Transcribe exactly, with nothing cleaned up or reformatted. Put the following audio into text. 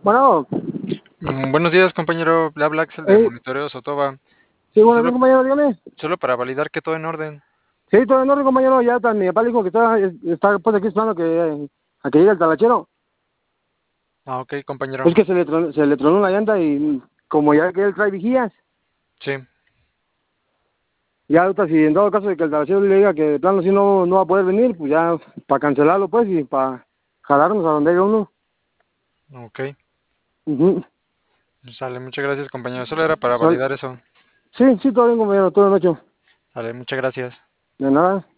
Bueno, Mm, buenos días, compañero. Le habla Axel de eh, Monitoreo Sotoba. sí, buenos días, Solo, compañero, dígame. solo para validar que todo en orden. Sí, todo en orden, compañero, ya está, mi papá dijo que está, está pues aquí esperando que, a que llegue el talachero. Ah, ok, compañero. Es que se le, tronó, se le tronó la llanta y como ya que él trae vigías, Sí, ya ahorita si en dado caso de que el talachero le diga que de plano si no, no va a poder venir, pues ya para cancelarlo pues y para jalarnos a donde haya uno. ok. Ujú. Sale, muchas gracias, compañero. Solo era para Sol- validar eso. Sí, sí, todo bien, compañero, todo bien hecho. Sale, muchas gracias. De nada.